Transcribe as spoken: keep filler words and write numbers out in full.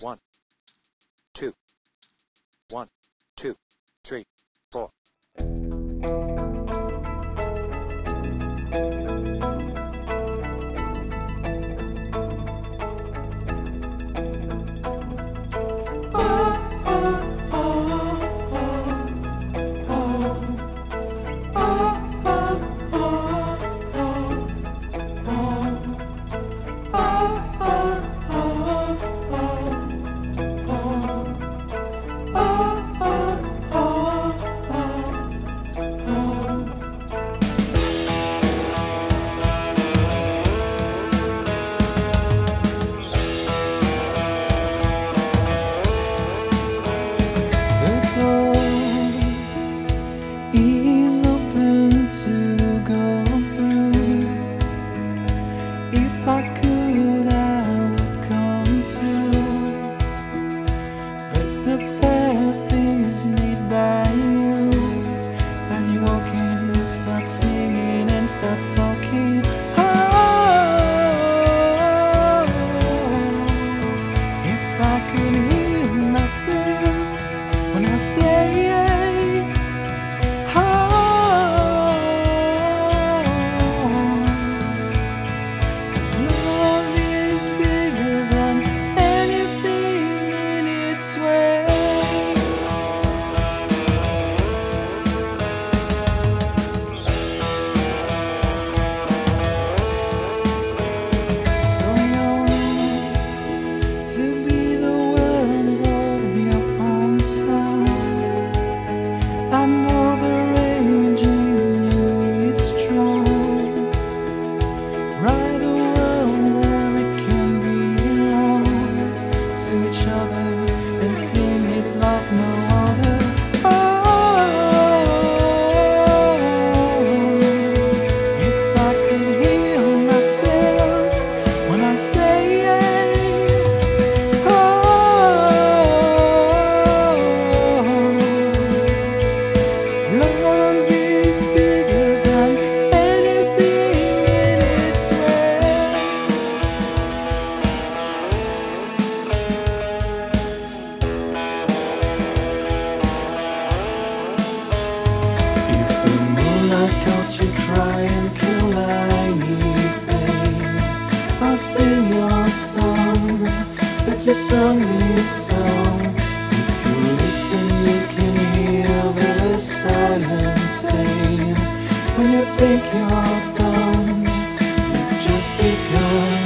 One, two, one, two, three, four. Is open to go through. If I could, I would come to. But the path is lit by you. As you walk in, start singing and start talking. Oh, if I could hear myself when I say it. To be the words of your own song. I know the rage in you is strong. Write a world where it can belong to each other and sing it like no other. Oh, if I could hear myself when I say it. Caught you crying, kill I need pain. I'll sing your song, but you sung this song. If you listen, you can hear the silence saying, when you think you're done, you've just begun.